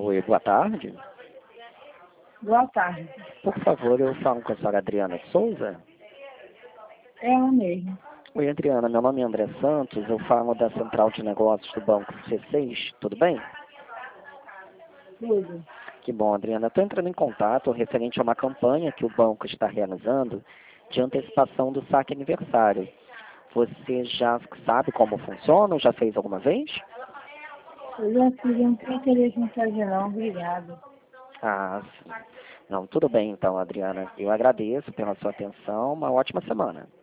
Oi, boa tarde. Boa tarde. Por favor, eu falo com a senhora Adriana de Souza. É ela mesmo. Oi, Adriana, meu nome é André Santos, eu falo da Central de Negócios do Banco C6, tudo bem? Tudo. Que bom, Adriana. Estou entrando em contato referente a uma campanha que o banco está realizando de antecipação do saque aniversário. Você já sabe como funciona ou já fez alguma vez? Eu já fiz, não tenho interesse em fazer não, obrigado. Ah, sim. Não, tudo bem então, Adriana. Eu agradeço pela sua atenção. Uma ótima semana.